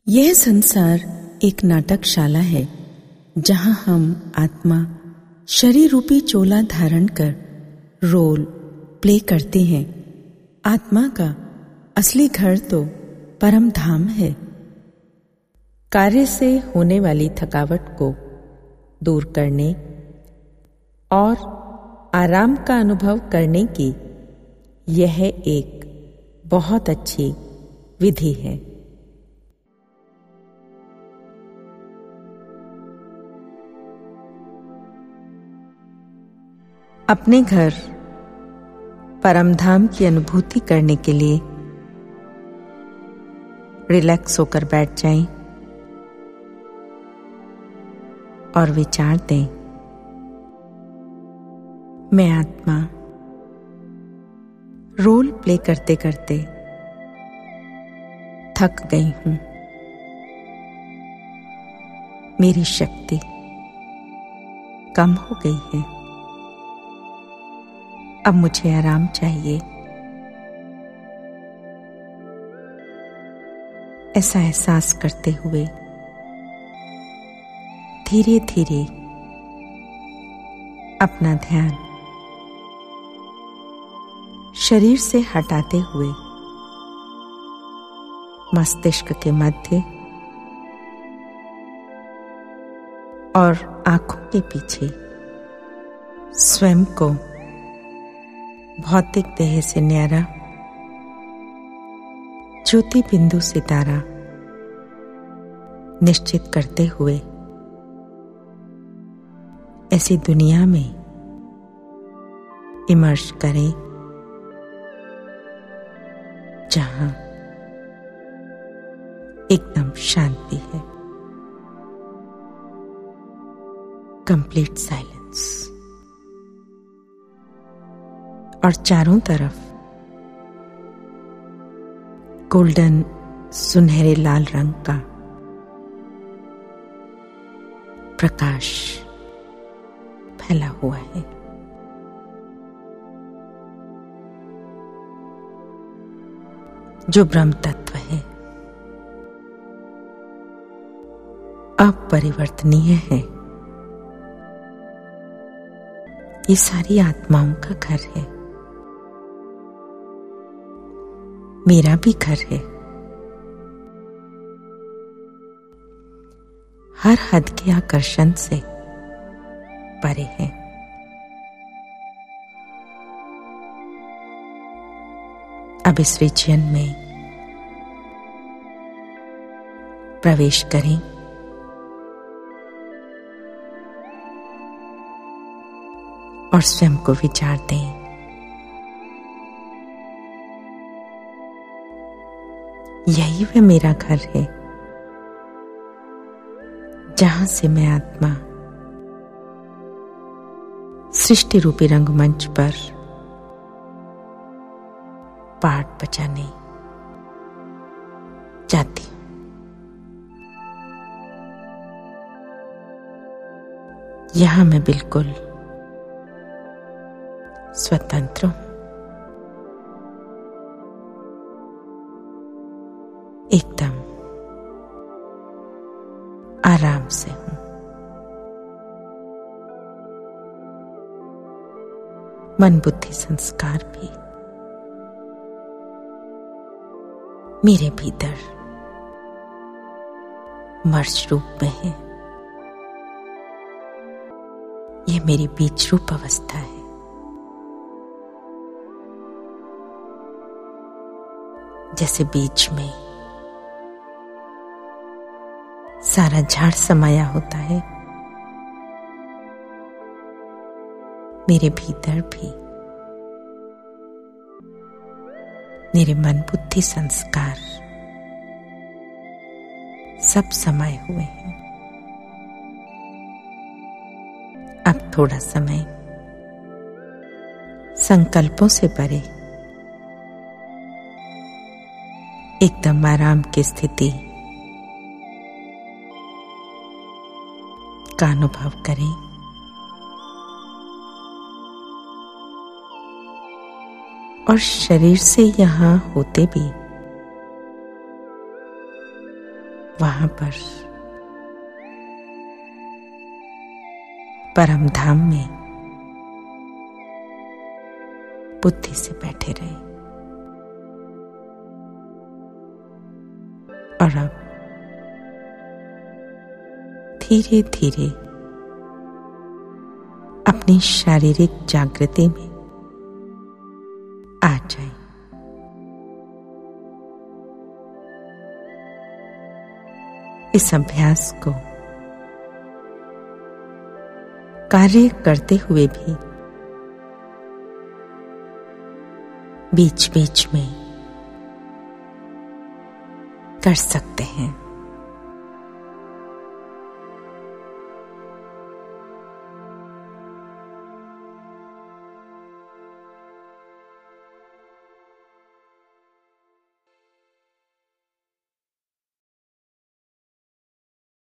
यह संसार एक नाटकशाला है जहां हम आत्मा शरीर रूपी चोला धारण कर रोल प्ले करते हैं। आत्मा का असली घर तो परम धाम है। कार्य से होने वाली थकावट को दूर करने और आराम का अनुभव करने की यह एक बहुत अच्छी विधि है। अपने घर परमधाम की अनुभूति करने के लिए रिलैक्स होकर बैठ जाएं और विचार दें, मैं आत्मा रोल प्ले करते करते थक गई हूं। मेरी शक्ति कम हो गई है। अब मुझे आराम चाहिए। ऐसा एहसास करते हुए धीरे धीरे अपना ध्यान शरीर से हटाते हुए मस्तिष्क के मध्य और आंखों के पीछे स्वयं को भौतिक देह से न्यारा ज्योति बिंदु सितारा निश्चित करते हुए ऐसी दुनिया में इमर्ज करें जहां एकदम शांति है, कंप्लीट साइलेंस, और चारों तरफ गोल्डन सुनहरे लाल रंग का प्रकाश फैला हुआ है। जो ब्रह्म तत्व है, अपरिवर्तनीय है। ये सारी आत्माओं का घर है। मेरा भी घर है। हर हद के आकर्षण से परे है। अब इस रीजन में प्रवेश करें और स्वयं को विचार दें, यही वह मेरा घर है जहां से मैं आत्मा सृष्टि रूपी रंगमंच पर पाठ बजाने जाती हूं। यहां मैं बिल्कुल स्वतंत्र हूं, एकदम आराम से हूं। मन बुद्धि संस्कार भी मेरे भीतर मर्ज रूप में है। यह मेरी बीज रूप अवस्था है। जैसे बीज में सारा झाड़ समाया होता है, मेरे भीतर भी मेरे मन बुद्धि संस्कार सब समाये हुए हैं। अब थोड़ा समय संकल्पों से परे एकदम आराम की स्थिति का अनुभव करें। और शरीर से यहां होते भी वहां पर परम धाम में बुद्धि से बैठे रहे। और अब धीरे धीरे अपनी शारीरिक जागृति में आ जाए। इस अभ्यास को कार्य करते हुए भी बीच बीच में कर सकते हैं।